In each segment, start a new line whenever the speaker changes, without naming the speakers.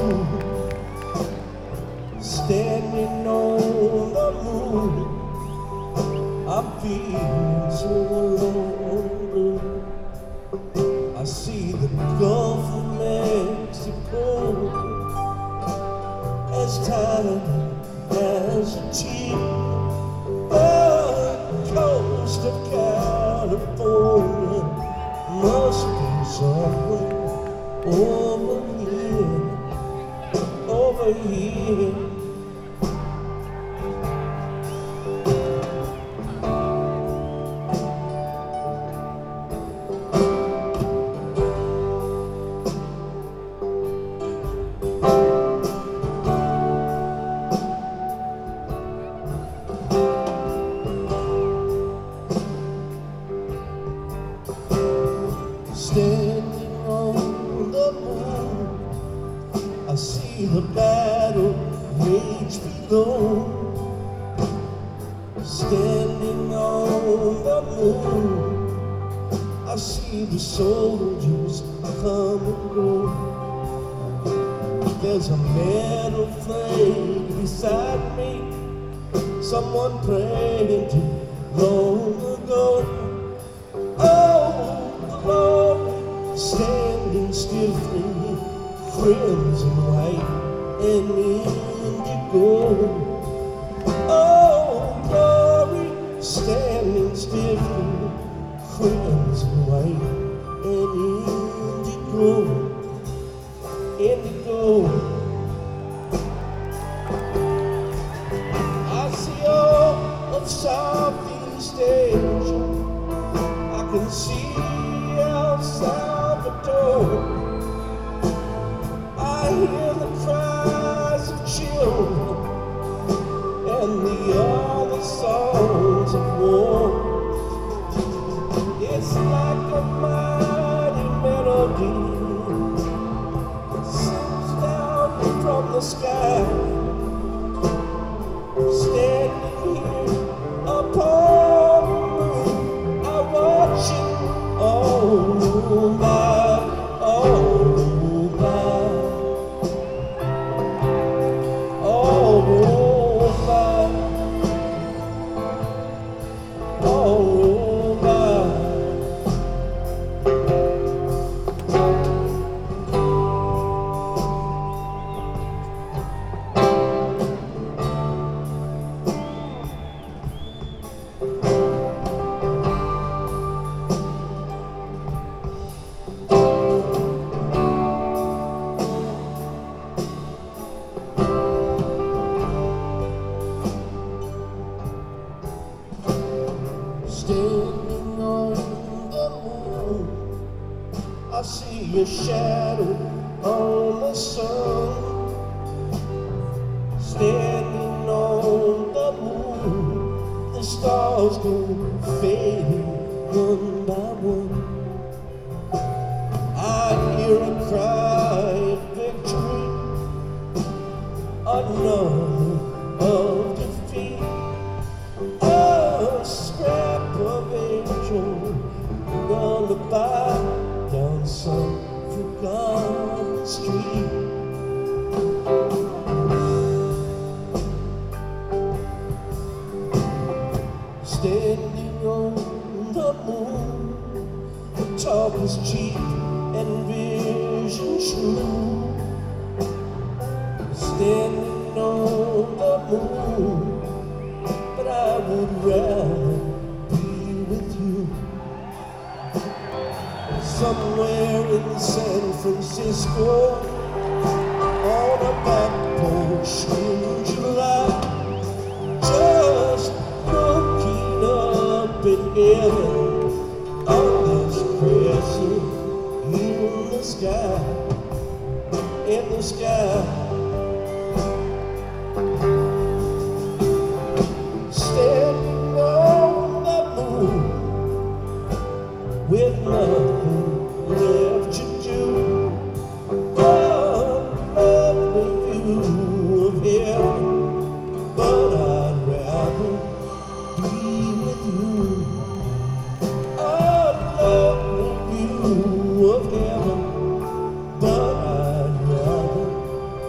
Standing on the moon, I'm feeling so lonely. I see the Gulf of Mexico as tiny as a cheap. The coast of California must be somewhere over here. Standing on the moon, I see the battle rage below. Standing on the moon, I see the soldiers come and go. There's a metal flag beside me, someone prayed to long ago. Standing stiffly, crimson white and indigo. Oh, glory, standing stiffly, crimson white and indigo. Indigo. I see all of Southeast Asia. I can see El Salvador. I hear the cries of children and the other songs of war. It's like a mighty melody that sings down from the sky. Standing here upon the moon, I watch it all by, all by, all by, all by. Standing on the moon, I see your shadow on the sun. Standing on the moon, the stars go fading one by one. I hear a cry of victory, another of defeat. Lullaby down some forgotten street. Standing on the moon, the talk is cheap and vision true. Standing on the moon, but I would rather be with you. Somewhere in San Francisco, on a back porch in July, just looking up at heaven on this crescent in the sky, in the sky. Standing on the moon with nothing left to do, a lovely view of heaven, but I'd rather be with you. A lovely view of heaven, but I'd rather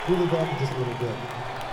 Really back just a little bit.